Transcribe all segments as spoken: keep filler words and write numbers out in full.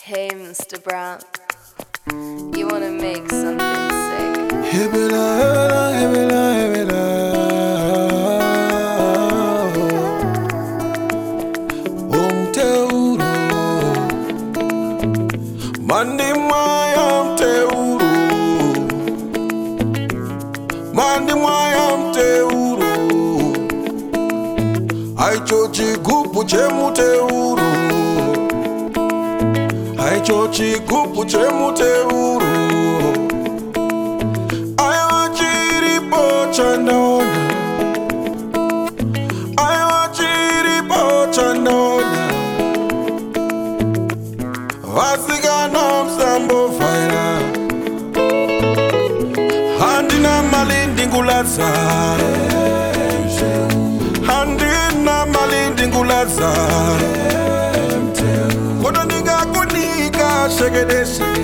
Hey, Mister Brown, you wanna make something sick? Hebela, hebela, hebela, hebela. Omteuro, mandi maya omteuro, mandi maya omteuro. Aichochi gupu chemuteuro, aichochi gupu chemuteuro. Chandona, I want you to Chandona. Vasiga nom sambo fire. Handina malindi ngulaza. Handina malindi ngulaza. Kono niga kunika shegede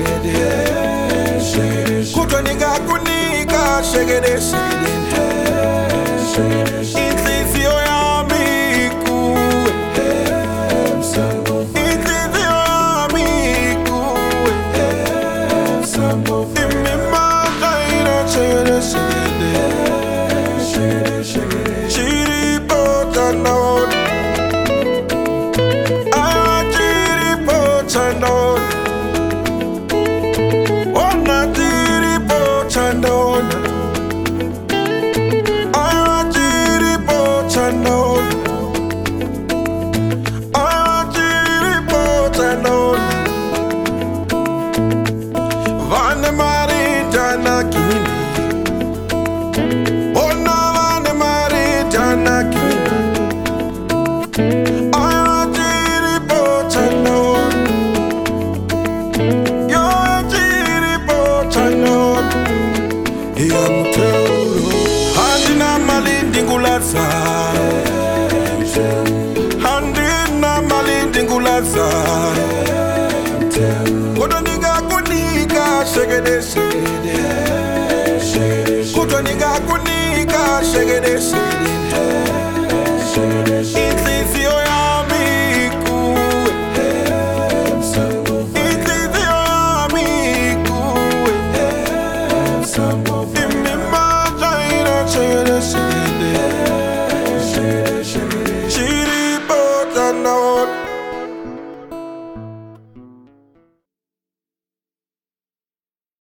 shegede. Kono niga kunika shegede shegede. Inzizio yamiku, inzizio yamiku. Imimaka ina chere shigede, chiripo chanon. Ayo chiripo chanon, ona chiripo chanon. Vane maritana kini, ona vane maritana kini. Ayatiri pochano, yo ayatiri pochano. Yamteuro, handina malindi ngulaza, handina malindi ngulaza. Kono niga kunika shegede shegede, kono niga kunika shegede shegede.